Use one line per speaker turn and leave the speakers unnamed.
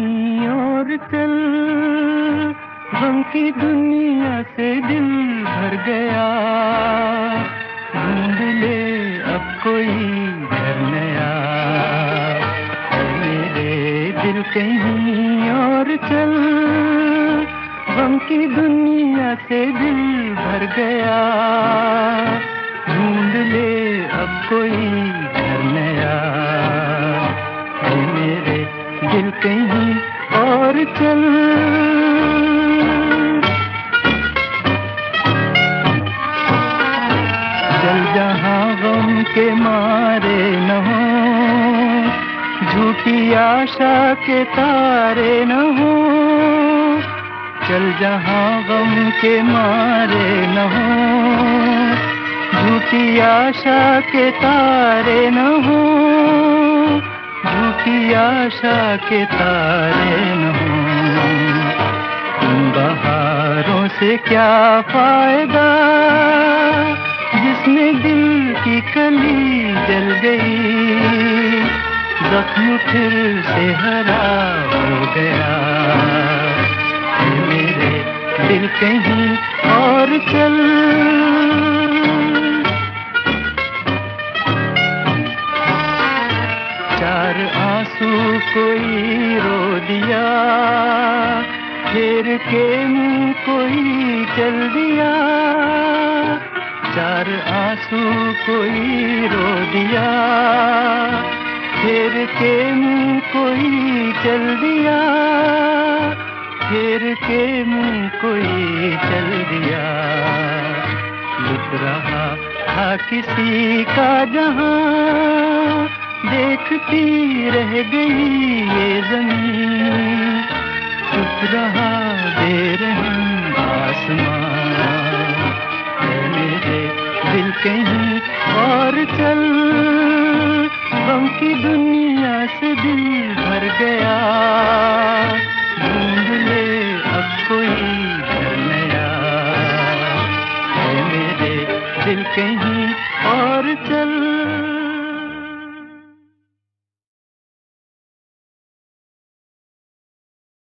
कहीं और चल, गम की दुनिया से दिल भर गया। ढूंढ ले अब कोई घर नया, ऐ मेरे दिल कहीं और चल, गम की दुनिया से दिल भर गया। ढूंढ ले अब कोई घर नया, ऐ मेरे दिल कहीं और चल। चल जहाँ गम के मारे न हो, झूठी आशा के तारे न हो। चल जहाँ गम के मारे न हो, झूठी आशा के तारे न हो। झूठी आशा के तारे न हो। इन बहारों से क्या फायदा, जिसमें दिल की कली जल गई। जख्म फिर से हरा हो गया, ऐ मेरे दिल कहीं और चल। चार आंसू कोई रो दिया, फेर के मुंह कोई चल दिया। चार आंसू कोई रो दिया, फेर के मुंह कोई चल दिया। फेर के मुंह कोई चल दिया। लुट रहा था किसी का जहां, देखती रह गई ये ज़मीन। चुप रहा बेरहम आसमां, ऐ मेरे दिल कहीं और चल, गम की दुनिया से दिल भर गया। ढूंढ ले अब कोई घर नया, ऐ मेरे दिल कहीं और चल।